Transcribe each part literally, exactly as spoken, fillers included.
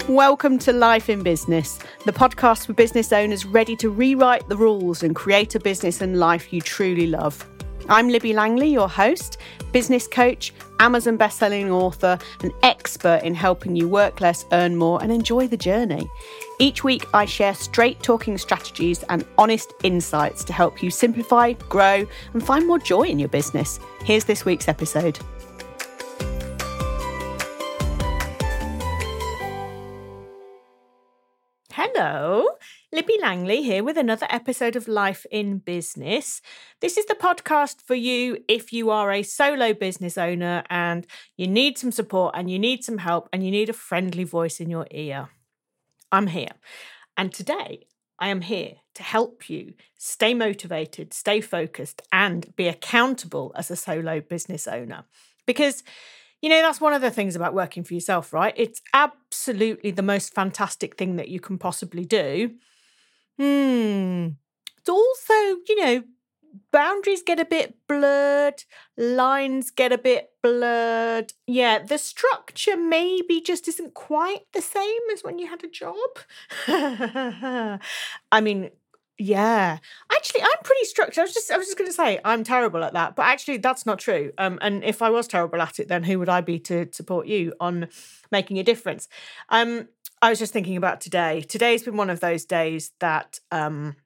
Welcome to Life in Business, the podcast for business owners ready to rewrite the rules and create a business and life you truly love. I'm Libby Langley, your host, business coach, Amazon bestselling author, and expert in helping you work less, earn more, and enjoy the journey. Each week, I share straight-talking strategies and honest insights to help you simplify, grow, and find more joy in your business. Here's this week's episode. Hello, Libby Langley here with another episode of Life in Business. This is the podcast for you if you are a solo business owner and you need some support and you need some help and you need a friendly voice in your ear. I'm here. And today I am here to help you stay motivated, stay focused, and be accountable as a solo business owner. Because you know, that's one of the things about working for yourself, right? It's absolutely the most fantastic thing that you can possibly do. Hmm. It's also, you know, boundaries get a bit blurred, lines get a bit blurred. Yeah, the structure maybe just isn't quite the same as when you had a job. I mean, yeah, actually, I'm pretty structured. I was just, I was just going to say I'm terrible at that, but actually, that's not true. Um, and if I was terrible at it, then who would I be to support you on making a difference? Um, I was just thinking about today. Today's been one of those days that um,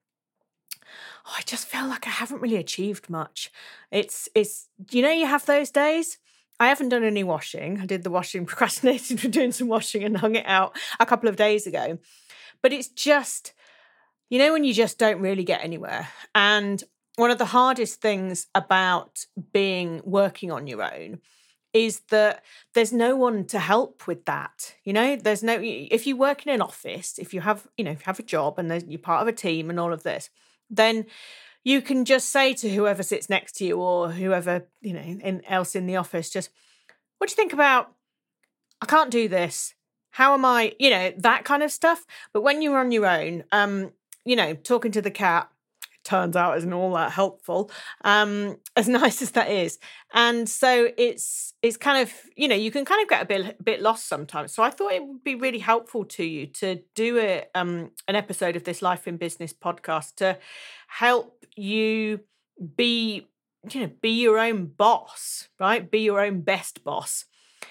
oh, I just feel like I haven't really achieved much. It's, it's, you know, you have those days. I haven't done any washing. I did the washing, procrastinated for doing some washing, and hung it out a couple of days ago. But it's just, you know, when you just don't really get anywhere. And one of the hardest things about being working on your own is that there's no one to help with that. You know, there's no, if you work in an office, if you have, you know, if you have a job and you're part of a team and all of this, then you can just say to whoever sits next to you or whoever, you know, in, else in the office, just, what do you think about, I can't do this. How am I, you know, that kind of stuff. But when you're on your own, um, you know, talking to the cat, turns out isn't all that helpful, um, as nice as that is. And so it's it's kind of, you know, you can kind of get a bit, a bit lost sometimes. So I thought it would be really helpful to you to do a, um, an episode of this Life in Business podcast to help you be, you know, be your own boss, right? Be your own best boss.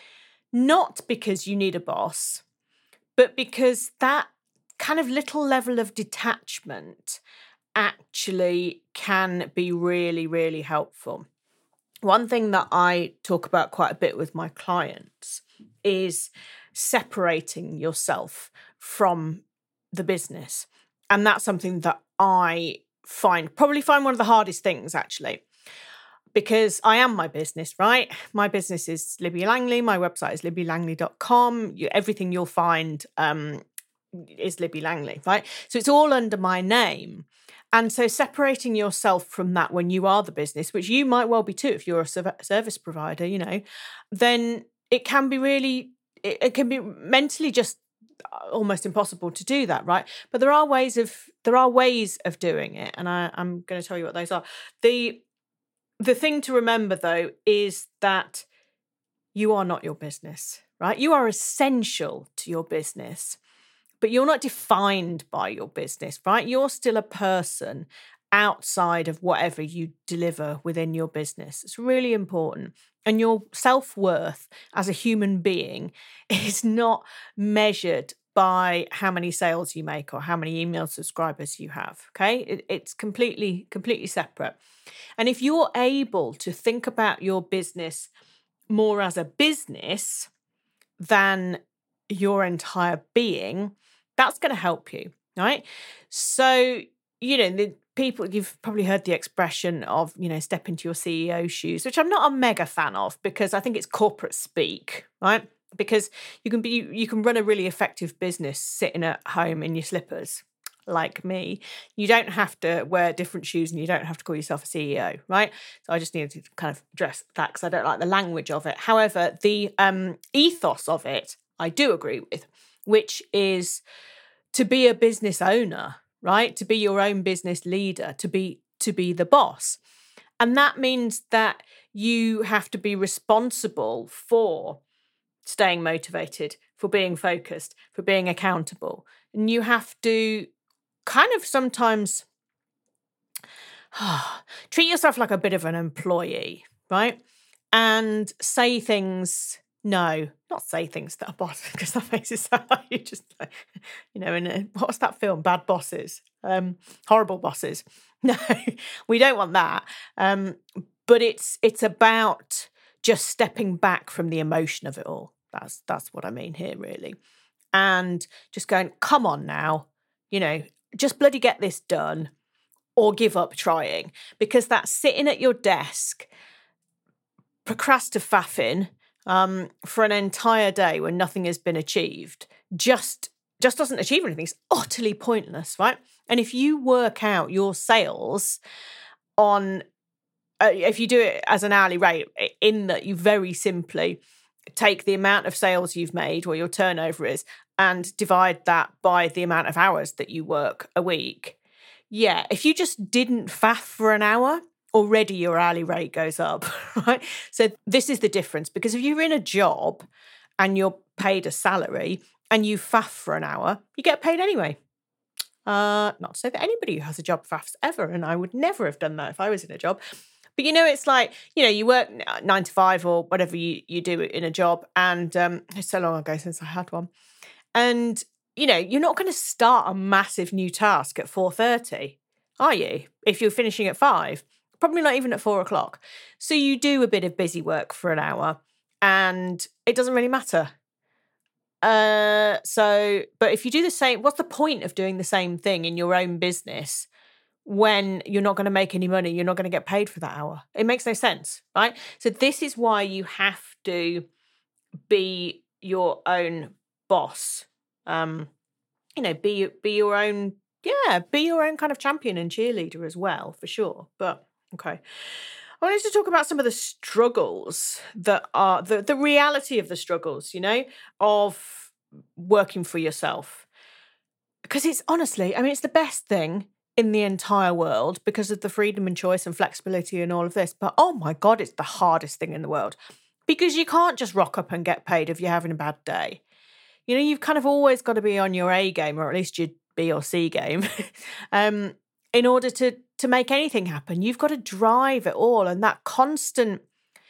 Not because you need a boss, but because that kind of little level of detachment actually can be really, really helpful. One thing that I talk about quite a bit with my clients is separating yourself from the business. And that's something that I find, probably find one of the hardest things actually, because I am my business, right? My business is Libby Langley. My website is libby langley dot com. You, everything you'll find um, is Libby Langley, right? So it's all under my name. And so separating yourself from that when you are the business, which you might well be too if you're a service provider, you know, then it can be really, it, it can be mentally just almost impossible to do that, right? But there are ways of, there are ways of doing it. And I, I'm going to tell you what those are. The, the thing to remember though, is that you are not your business, right? You are essential to your business. But you're not defined by your business, right? You're still a person outside of whatever you deliver within your business. It's really important. And your self-worth as a human being is not measured by how many sales you make or how many email subscribers you have, okay? It, it's completely, completely separate. And if you're able to think about your business more as a business than your entire being, that's going to help you, right? So, you know, the people, you've probably heard the expression of, you know, step into your C E O shoes, which I'm not a mega fan of because I think it's corporate speak, right? Because you can be, you can run a really effective business sitting at home in your slippers, like me. You don't have to wear different shoes and you don't have to call yourself a C E O, right? So I just needed to kind of address that because I don't like the language of it. However, the um, ethos of it, I do agree with, which is to be a business owner, right? To be your own business leader, to be to be the boss. And that means that you have to be responsible for staying motivated, for being focused, for being accountable. And you have to kind of sometimes treat yourself like a bit of an employee, right? And say things, no, not say things that are boss, because that makes it sound like you just, like, you know, in a, what's that film? Bad Bosses, um, Horrible Bosses. No, we don't want that. Um, but it's it's about just stepping back from the emotion of it all. That's that's what I mean here, really. And just going, come on now, you know, just bloody get this done or give up trying. Because that sitting at your desk, procrastinating um, for an entire day when nothing has been achieved, just, just doesn't achieve anything. It's utterly pointless, right? And if you work out your sales on, uh, if you do it as an hourly rate, in that you very simply take the amount of sales you've made, or your turnover is, and divide that by the amount of hours that you work a week. Yeah, if you just didn't faff for an hour, already your hourly rate goes up, right? So this is the difference, because if you're in a job and you're paid a salary and you faff for an hour, you get paid anyway. Uh, not to say that anybody who has a job faffs ever, and I would never have done that if I was in a job. But, you know, it's like, you know, you work nine to five or whatever you, you do in a job. And um, it's so long ago since I had one. And, you know, you're not going to start a massive new task at four thirty, are you? If you're finishing at five, probably not even at four o'clock. So you do a bit of busy work for an hour and it doesn't really matter. Uh, so, but if you do the same, what's the point of doing the same thing in your own business when you're not going to make any money, you're not going to get paid for that hour? It makes no sense, right? So this is why you have to be your own boss. Um, you know, be be your own, yeah, be your own kind of champion and cheerleader as well, for sure. But okay. I wanted to talk about some of the struggles that are the, the reality of the struggles, you know, of working for yourself. Because it's honestly, I mean, it's the best thing in the entire world because of the freedom and choice and flexibility and all of this. But oh my God, it's the hardest thing in the world because you can't just rock up and get paid if you're having a bad day. You know, you've kind of always got to be on your A game, or at least your B or C game, um, in order to to make anything happen. You've got to drive it all, and that constant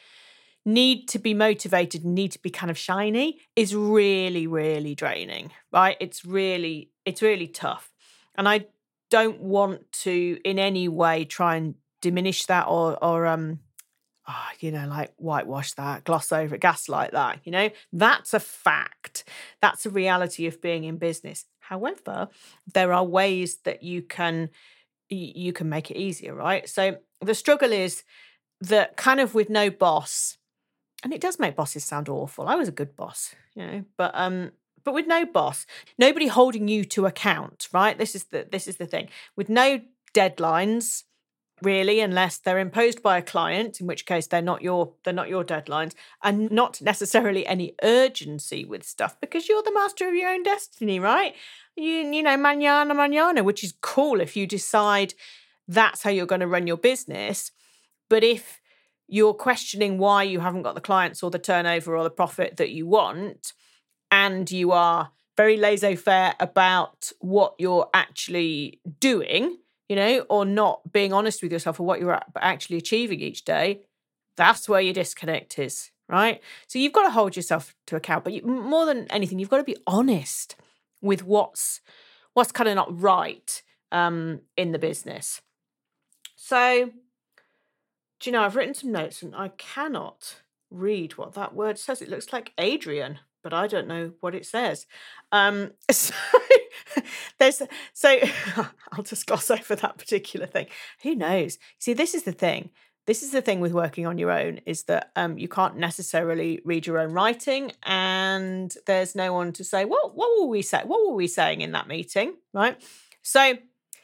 need to be motivated and need to be kind of shiny is really, really draining, right? It's really, it's really tough. And I don't want to in any way try and diminish that or, or um, oh, you know, like whitewash that, gloss over it, gaslight that, you know, that's a fact. That's a reality of being in business. However, there are ways that you can, you can make it easier, right? So the struggle is that kind of with no boss, and it does make bosses sound awful. I was a good boss, you know, but um, but with no boss, nobody holding you to account, right? This is the this is the thing. With no deadlines, really, unless they're imposed by a client, in which case they're not your they're not your deadlines, and not necessarily any urgency with stuff because you're the master of your own destiny, right? You you know, mañana mañana, which is cool if you decide that's how you're going to run your business. But if you're questioning why you haven't got the clients or the turnover or the profit that you want, and you are very laissez-faire about what you're actually doing, you know, or not being honest with yourself or what you're actually achieving each day, that's where your disconnect is, right? So you've got to hold yourself to account, but you, more than anything, you've got to be honest with what's what's kind of not right um, in the business. So, do you know, I've written some notes and I cannot read what that word says. It looks like Adrian, but I don't know what it says. Um, so there's so I'll just gloss over that particular thing. Who knows? See, this is the thing. This is the thing with working on your own is that um, you can't necessarily read your own writing, and there's no one to say, "Well, what were we say? What were we saying in that meeting?" Right? So,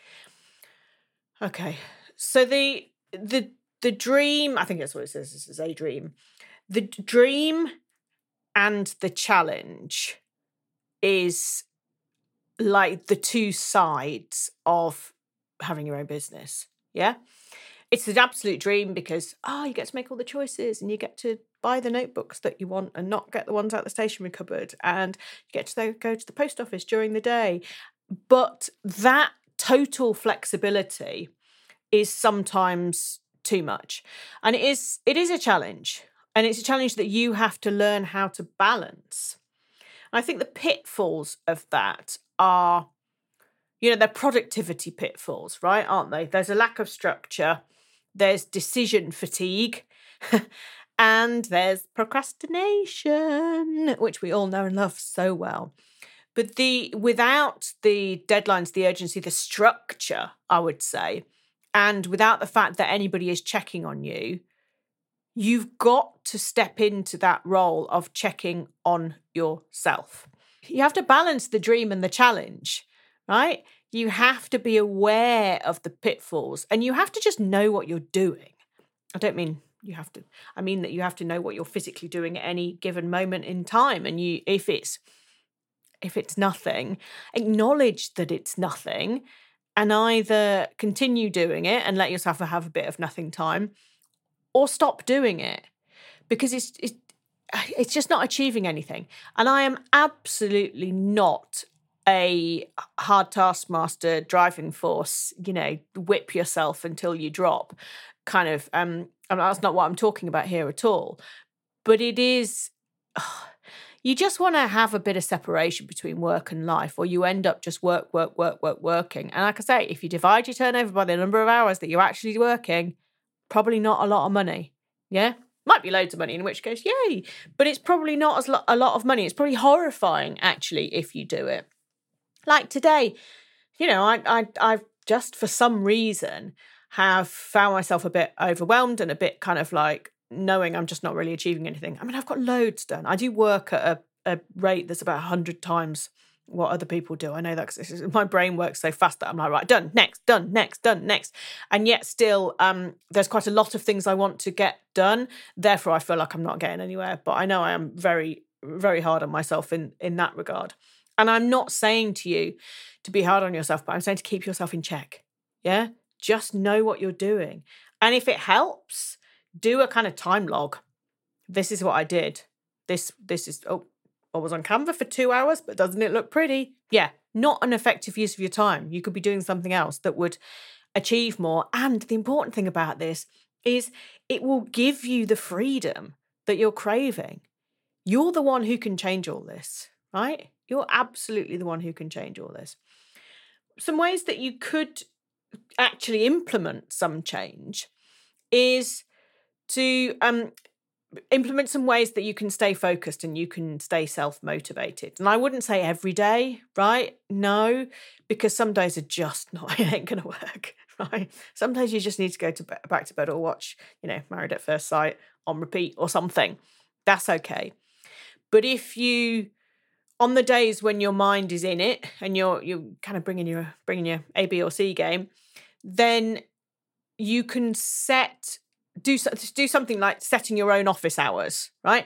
okay. So the the The dream, I think that's what it says, this is a dream. The dream and the challenge is like the two sides of having your own business, yeah? It's an absolute dream because, oh, you get to make all the choices and you get to buy the notebooks that you want and not get the ones out the stationery cupboard, and you get to go to the post office during the day. But that total flexibility is sometimes too much. And it is it is a challenge. And it's a challenge that you have to learn how to balance. And I think the pitfalls of that are, you know, they're productivity pitfalls, right? Aren't they? There's a lack of structure, there's decision fatigue, and there's procrastination, which we all know and love so well. But the without the deadlines, the urgency, the structure, I would say, and without the fact that anybody is checking on you, you've got to step into that role of checking on yourself. You have to balance the dream and the challenge, right? You have to be aware of the pitfalls, and you have to just know what you're doing. I don't mean you have to, I mean that you have to know what you're physically doing at any given moment in time. And you, if it's, if it's nothing, acknowledge that it's nothing, and either continue doing it and let yourself have a bit of nothing time, or stop doing it, because it's, it's it's just not achieving anything. And I am absolutely not a hard taskmaster, driving force, you know, whip yourself until you drop kind of, um, and that's not what I'm talking about here at all. But it is, oh, you just want to have a bit of separation between work and life, or you end up just work, work, work, work, working. And like I say, if you divide your turnover by the number of hours that you're actually working, probably not a lot of money. Yeah? Might be loads of money, in which case, yay. But it's probably not as lo- a lot of money. It's probably horrifying, actually, if you do it. Like today, you know, I, I, I've just for some reason have found myself a bit overwhelmed and a bit kind of like knowing I'm just not really achieving anything. I mean, I've got loads done. I do work at a, a rate that's about one hundred times what other people do. I know that because my brain works so fast that I'm like, right, done, next, done, next, done, next. And yet still, um, there's quite a lot of things I want to get done. Therefore, I feel like I'm not getting anywhere. But I know I am very, very hard on myself in, in that regard. And I'm not saying to you to be hard on yourself, but I'm saying to keep yourself in check. Yeah? Just know what you're doing. And if it helps, do a kind of time log. This is what I did. This, this is, oh, I was on Canva for two hours, but doesn't it look pretty? Yeah, not an effective use of your time. You could be doing something else that would achieve more. And the important thing about this is it will give you the freedom that you're craving. You're the one who can change all this, right? You're absolutely the one who can change all this. Some ways that you could actually implement some change is to um, implement some ways that you can stay focused and you can stay self-motivated. And I wouldn't say every day, right? No, because some days are just not, it ain't going to work, right? Sometimes you just need to go to be- back to bed or watch, you know, Married at First Sight on repeat or something. That's okay. But if you, on the days when your mind is in it and you're you're kind of bringing your bringing your A, B or C game, then you can set do do something like setting your own office hours, right?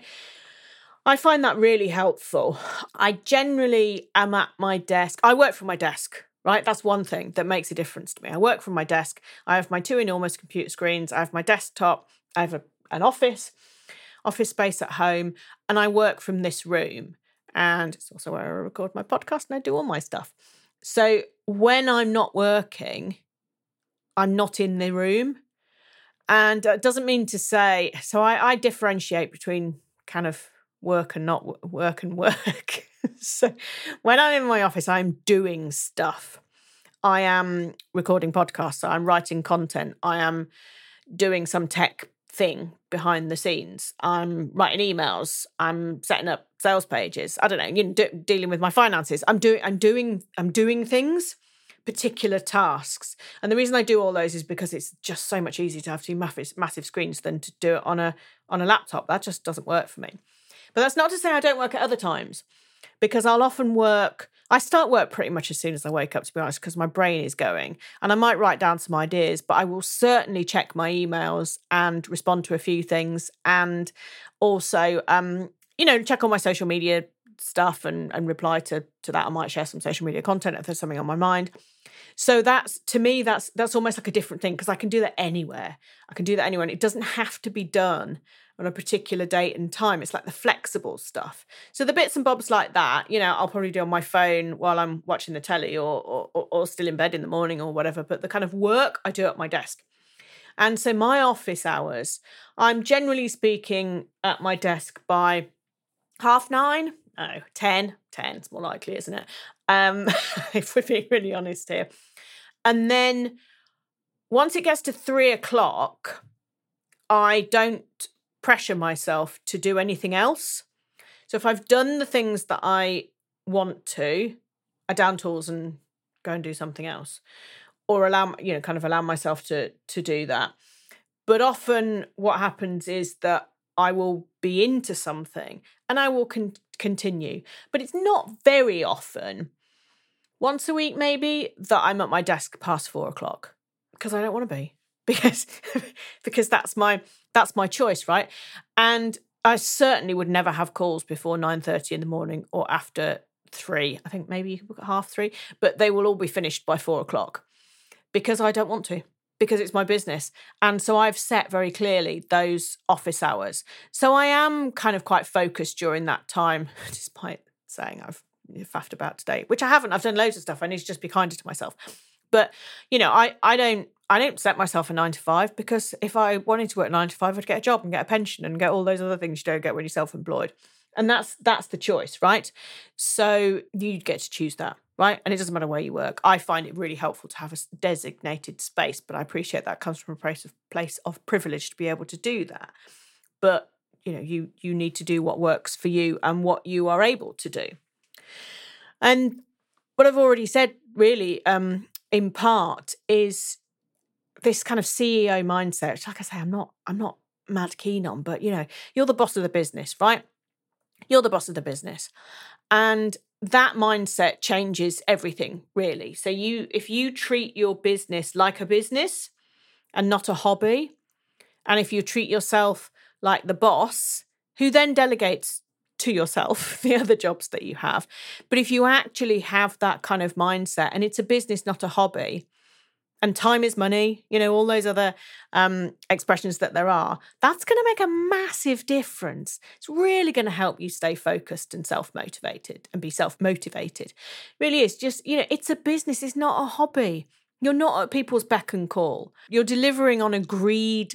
I find that really helpful. I generally am at my desk. I work from my desk, right? That's one thing that makes a difference to me. I work from my desk. I have my two enormous computer screens. I have my desktop. I have a, an office, office space at home, and I work from this room. And it's also where I record my podcast and I do all my stuff. So when I'm not working, I'm not in the room. And it doesn't mean to say, so I, I differentiate between kind of work and not work and work. So when I'm in my office, I'm doing stuff. I am recording podcasts. I'm writing content. I am doing some tech thing behind the scenes. I'm writing emails. I'm setting up sales pages. I don't know, you know, do, dealing with my finances. I'm doing, I'm doing, I'm doing things, particular tasks. And the reason I do all those is because it's just so much easier to have two massive, massive screens than to do it on a on a laptop. That just doesn't work for me. But that's not to say I don't work at other times, because I'll often work. I start work pretty much as soon as I wake up, to be honest, because my brain is going. And I might write down some ideas, but I will certainly check my emails and respond to a few things. And also, um, you know, check on my social media stuff and, and reply to, to that. I might share some social media content if there's something on my mind. So that's, to me, that's that's almost like a different thing, because I can do that anywhere. I can do that anywhere. And it doesn't have to be done on a particular date and time. It's like the flexible stuff. So the bits and bobs like that, you know, I'll probably do on my phone while I'm watching the telly or, or, or still in bed in the morning or whatever. But the kind of work I do at my desk. And so my office hours, I'm generally speaking at my desk by half nine. Oh, ten. ten's more likely, isn't it? Um, if we're being really honest here. And then once it gets to three o'clock, I don't pressure myself to do anything else. So if I've done the things that I want to, I down tools and go and do something else, or allow, you know, kind of allow myself to to do that. But often what happens is that I will be into something and I will con- continue. But it's not very often, once a week maybe, that I'm at my desk past four o'clock because I don't want to be. Because because that's my that's my choice, right? And I certainly would never have calls before nine thirty in the morning or after three. I think maybe you can book at half three, but they will all be finished by four o'clock because I don't want to, because it's my business. And so I've set very clearly those office hours. So I am kind of quite focused during that time, despite saying I've faffed about today, which I haven't. I've done loads of stuff. I need to just be kinder to myself. But, you know, I, I don't I don't set myself a nine to five because if I wanted to work nine to five, I'd get a job and get a pension and get all those other things you don't get when you're self-employed. And that's that's the choice, right? So you get to choose that, right? And it doesn't matter where you work. I find it really helpful to have a designated space, but I appreciate that comes from a place of place of privilege to be able to do that. But, you know, you you need to do what works for you and what you are able to do. And what I've already said, really, um, in part, is this kind of C E O mindset, which, like I say, I'm not, I'm not mad keen on, but, you know, you're the boss of the business, right? You're the boss of the business. And that mindset changes everything, really. So you, if you treat your business like a business and not a hobby, and if you treat yourself like the boss, who then delegates to yourself the other jobs that you have. But if you actually have that kind of mindset, and it's a business, not a hobby, and time is money, you know, all those other um, expressions that there are, that's going to make a massive difference. It's really going to help you stay focused and self-motivated and be self-motivated. It really is. Just, you know, it's a business. It's not a hobby. You're not at people's beck and call. You're delivering on agreed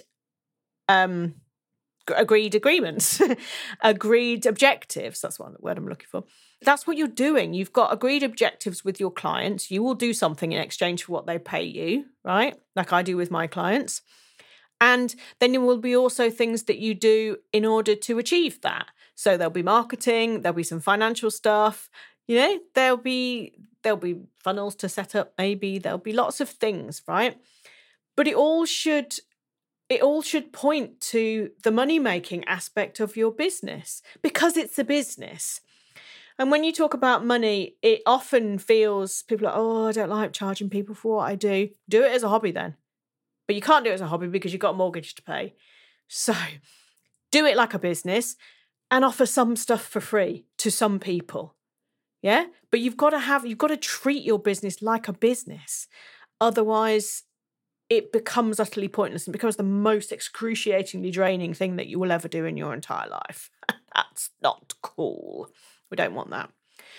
um, agreed agreements, agreed objectives. That's one word I'm looking for. That's what you're doing. You've got agreed objectives with your clients. You will do something in exchange for what they pay you, right? Like I do with my clients. And then there will be also things that you do in order to achieve that. So there'll be marketing, there'll be some financial stuff, you know, there'll be there'll be funnels to set up, maybe there'll be lots of things, right? But it all should It all should point to the money-making aspect of your business because it's a business. And when you talk about money, it often feels, people are, oh, I don't like charging people for what I do. Do it as a hobby then. But you can't do it as a hobby because you've got a mortgage to pay. So do it like a business and offer some stuff for free to some people. Yeah? But you've got to have, you've got to treat your business like a business. Otherwise, it becomes utterly pointless and becomes the most excruciatingly draining thing that you will ever do in your entire life. That's not cool. We don't want that.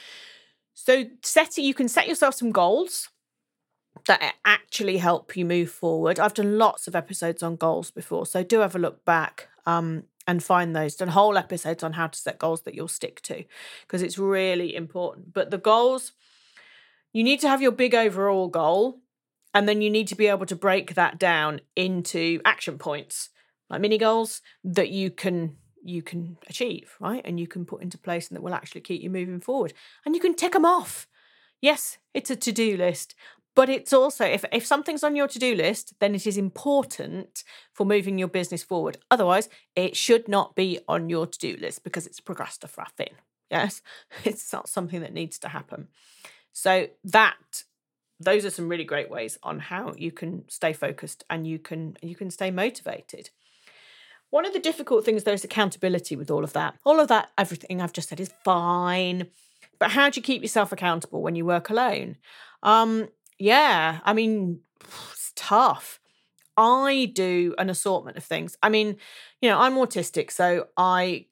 So set, you can set yourself some goals that actually help you move forward. I've done lots of episodes on goals before, so do have a look back um, and find those. Done whole episodes on how to set goals that you'll stick to because it's really important. But the goals, you need to have your big overall goal. And then you need to be able to break that down into action points, like mini goals that you can you can achieve, right? And you can put into place and that will actually keep you moving forward. And you can tick them off. Yes, it's a to-do list, but it's also, if, if something's on your to-do list, then it is important for moving your business forward. Otherwise, it should not be on your to-do list because it's procrastinating. Yes, it's not something that needs to happen. So that Those are some really great ways on how you can stay focused and you can you can stay motivated. One of the difficult things, though, is accountability with all of that. All of that, everything I've just said is fine. But how do you keep yourself accountable when you work alone? Um, yeah, I mean, it's tough. I do an assortment of things. I mean, you know, I'm autistic, so I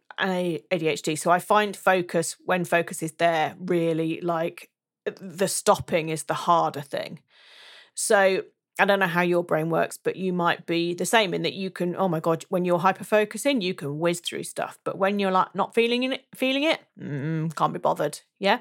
A D H D. So I find focus, when focus is there, really like the stopping is the harder thing. So I don't know how your brain works, but you might be the same in that you can, oh my God, when you're hyper focusing, you can whiz through stuff. But when you're like not feeling it, feeling it, mm, can't be bothered. Yeah.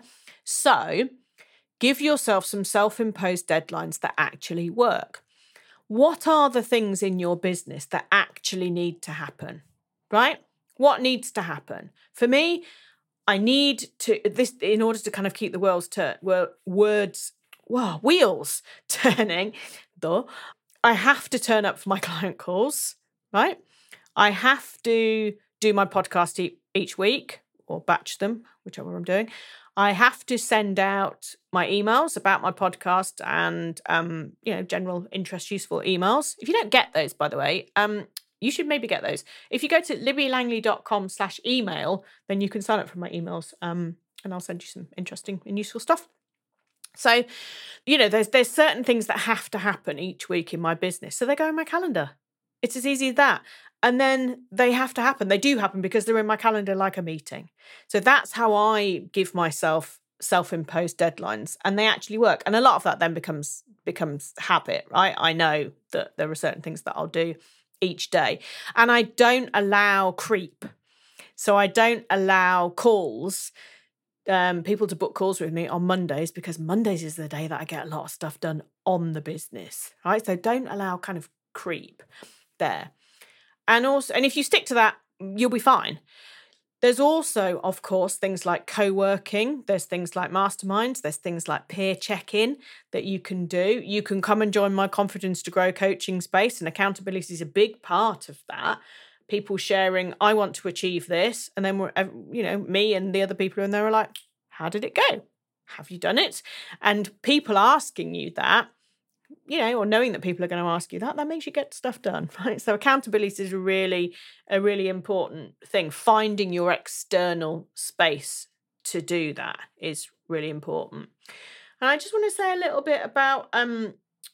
So give yourself some self-imposed deadlines that actually work. What are the things in your business that actually need to happen? Right? What needs to happen? For me, I need to this in order to kind of keep the world's turn words, wow, wheels turning, though. I have to turn up for my client calls, right? I have to do my podcast e- each week or batch them, whichever I'm doing. I have to send out my emails about my podcast and, um, you know, general interest, useful emails. If you don't get those, by the way, um, you should maybe get those. If you go to libbylangley.com slash email, then you can sign up for my emails, um, and I'll send you some interesting and useful stuff. So, you know, there's there's certain things that have to happen each week in my business. So they go in my calendar. It's as easy as that. And then they have to happen. They do happen because they're in my calendar like a meeting. So that's how I give myself self-imposed deadlines, and they actually work. And a lot of that then becomes becomes habit, right? I know that there are certain things that I'll do each day. And I don't allow creep. So I don't allow calls, um, people to book calls with me on Mondays, because Mondays is the day that I get a lot of stuff done on the business, right? So don't allow kind of creep there. And also, and if you stick to that, you'll be fine. There's also, of course, things like co-working. There's things like masterminds. There's things like peer check-in that you can do. You can come and join my Confidence to Grow coaching space, and accountability is a big part of that. People sharing, I want to achieve this. And then, we're, you know, me and the other people in there are like, how did it go? Have you done it? And people asking you that, you know, or knowing that people are going to ask you that, that makes you get stuff done, right? So accountability is a really, a really important thing. Finding your external space to do that is really important. And I just want to say a little bit about um,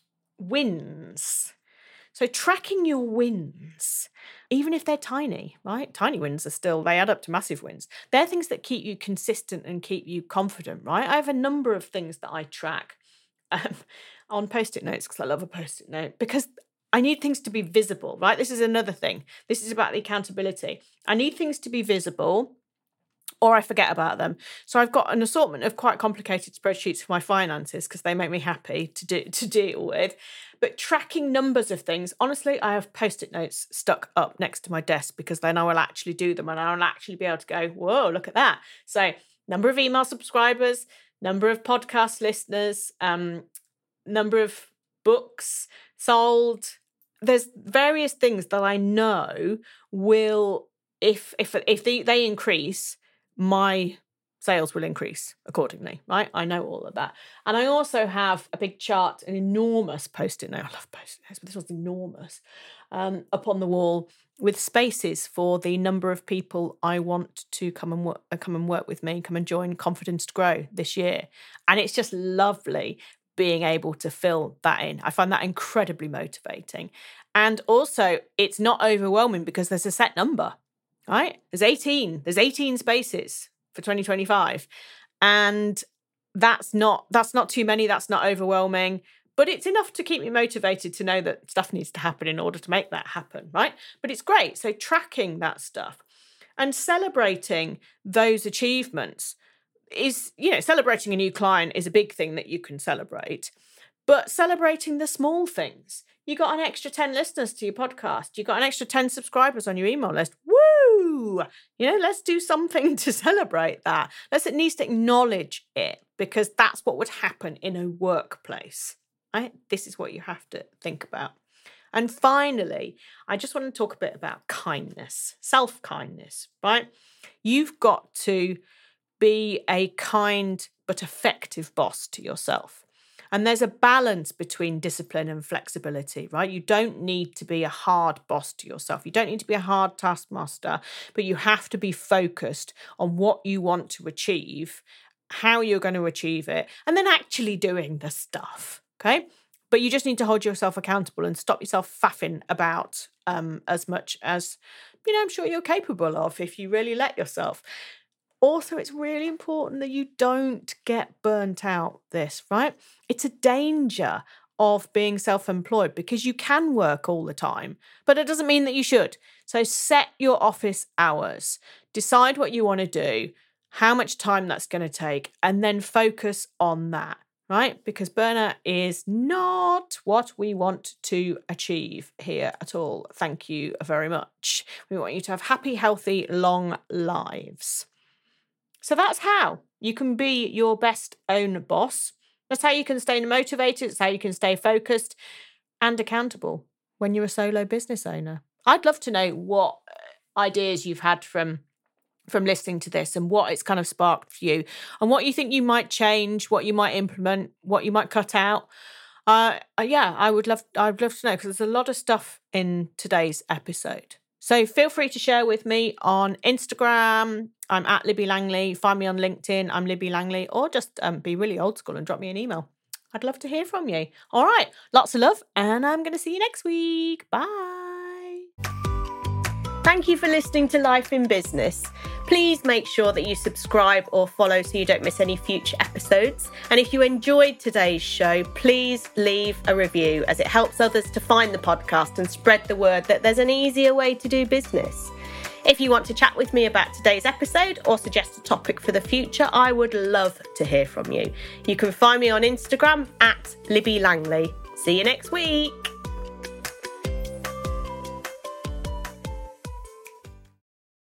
wins. So tracking your wins, even if they're tiny, right? Tiny wins are still, they add up to massive wins. They're things that keep you consistent and keep you confident, right? I have a number of things that I track um, on Post-it notes, because I love a Post-it note, because I need things to be visible, right? This is another thing. This is about the accountability. I need things to be visible, or I forget about them. So I've got an assortment of quite complicated spreadsheets for my finances, because they make me happy to do to deal with. But tracking numbers of things, honestly, I have Post-it notes stuck up next to my desk, because then I will actually do them and I'll actually be able to go, whoa, look at that. So number of email subscribers, number of podcast listeners, um, number of books sold. There's various things that I know will, if if if they, they increase, my sales will increase accordingly, right? I know all of that. And I also have a big chart, an enormous Post-it note. I love Post-it notes, but this one's enormous, um, up on the wall with spaces for the number of people I want to come and work, come and work with me, come and join Confidence to Grow this year. And it's just lovely being able to fill that in. I find that incredibly motivating. And also, it's not overwhelming because there's a set number, right? There's eighteen. There's eighteen spaces for twenty twenty-five. And that's not that's not too many. That's not overwhelming. But it's enough to keep me motivated to know that stuff needs to happen in order to make that happen, right? But it's great. So tracking that stuff and celebrating those achievements is, you know, celebrating a new client is a big thing that you can celebrate. But celebrating the small things. You got an extra ten listeners to your podcast. You got an extra ten subscribers on your email list. Woo! You know, let's do something to celebrate that. Let's at least acknowledge it, because that's what would happen in a workplace. Right? This is what you have to think about. And finally, I just want to talk a bit about kindness, self-kindness, right? You've got to be a kind but effective boss to yourself. And there's a balance between discipline and flexibility, right? You don't need to be a hard boss to yourself. You don't need to be a hard taskmaster, but you have to be focused on what you want to achieve, how you're going to achieve it, and then actually doing the stuff, okay? but you just need to hold yourself accountable and stop yourself faffing about um, as much as, you know, I'm sure you're capable of if you really let yourself. Also, it's really important that you don't get burnt out this, right? It's a danger of being self-employed because you can work all the time, but it doesn't mean that you should. So set your office hours, decide what you want to do, how much time that's going to take, and then focus on that, right? Because burnout is not what we want to achieve here at all. Thank you very much. We want you to have happy, healthy, long lives. So that's how you can be your best own boss. That's how you can stay motivated. It's how you can stay focused and accountable when you're a solo business owner. I'd love to know what ideas you've had from, from listening to this and what it's kind of sparked for you and what you think you might change, what you might implement, what you might cut out. Uh, yeah, I would love, I'd love to know because there's a lot of stuff in today's episode. So feel free to share with me on Instagram. I'm at Libby Langley. Find me on LinkedIn. I'm Libby Langley. Or just um, be really old school and drop me an email. I'd love to hear from you. All right. Lots of love. And I'm going to see you next week. Bye. Thank you for listening to Life in Business. Please make sure that you subscribe or follow so you don't miss any future episodes. And if you enjoyed today's show, please leave a review as it helps others to find the podcast and spread the word that there's an easier way to do business. If you want to chat with me about today's episode or suggest a topic for the future, I would love to hear from you. You can find me on Instagram at Libby Langley. See you next week.